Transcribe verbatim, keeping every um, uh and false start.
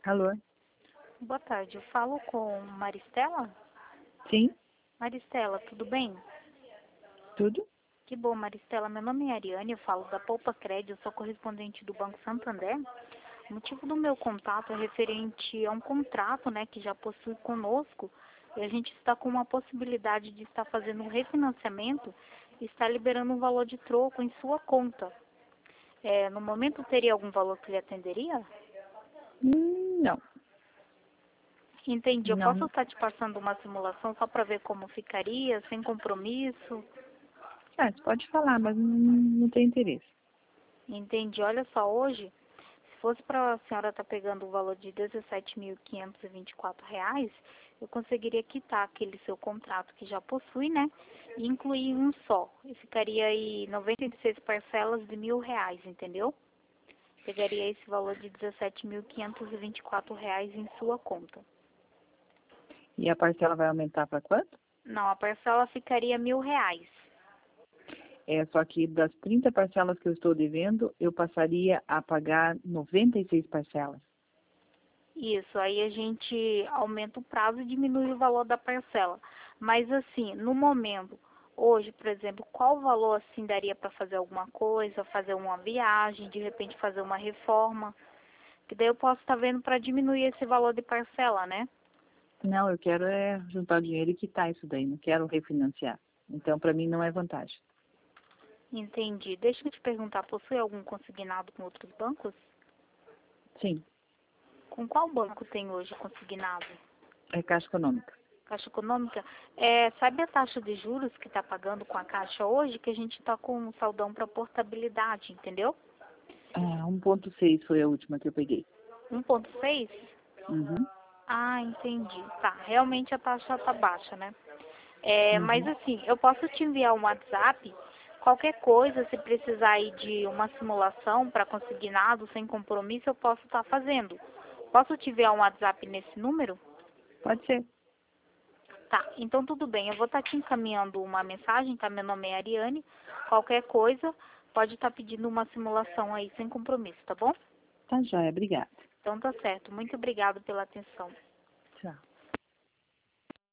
Alô? Boa tarde, eu falo com Maristela? Sim, Maristela, tudo bem? tudo? Que bom, Maristela. Meu nome é Ariane, eu falo da Poupa Crédito, eu sou correspondente do Banco Santander. O motivo do meu contato é referente a um contrato, né, que já possui conosco, e a gente está com uma possibilidade de estar fazendo um refinanciamento e estar liberando um valor de troco em sua conta. É, no momento teria algum valor que lhe atenderia? Hum, não, Entendi. Eu posso não. estar te passando uma simulação só para ver como ficaria, sem compromisso? Ah, você pode falar, mas não, não tem interesse. Entendi. Olha só, hoje, se fosse para a senhora estar pegando o valor de dezessete mil quinhentos e vinte e quatro reais, eu conseguiria quitar aquele seu contrato que já possui, né? E incluir um só. E ficaria aí noventa e seis parcelas de mil reais, entendeu? Pegaria esse valor de dezessete mil quinhentos e vinte e quatro reais em sua conta. E a parcela vai aumentar para quanto? Não, a parcela ficaria mil reais. É, só que das trinta parcelas que eu estou devendo, eu passaria a pagar noventa e seis parcelas. Isso, aí a gente aumenta o prazo e diminui o valor da parcela. Mas assim, no momento, hoje, por exemplo, qual valor assim daria para fazer alguma coisa, fazer uma viagem, de repente fazer uma reforma? Que daí eu posso estar vendo para diminuir esse valor de parcela, né? Não, eu quero é juntar o dinheiro e quitar isso daí, não quero refinanciar. Então, para mim, não é vantagem. Entendi. Deixa eu te perguntar, possui algum consignado com outros bancos? Sim, Com qual banco tem hoje consignado? é Caixa Econômica. Caixa Econômica, é, sabe a taxa de juros que está pagando com a Caixa hoje? Que a gente está com um saldão para portabilidade, entendeu? Ah, um ponto seis foi a última que eu peguei. um ponto seis? Uhum, Ah, entendi. Tá, realmente a taxa está baixa, né? É, mas uhum. assim, eu posso te enviar um WhatsApp, qualquer coisa, se precisar aí de uma simulação para consignado, sem compromisso, eu posso estar fazendo. Posso te enviar um WhatsApp nesse número? Pode ser. Tá, então tudo bem. Eu vou estar te encaminhando uma mensagem, tá? Meu nome é Ariane. Qualquer coisa, pode estar pedindo uma simulação aí sem compromisso, tá bom? Tá joia, obrigada. Então tá certo. Muito obrigado pela atenção. Tchau.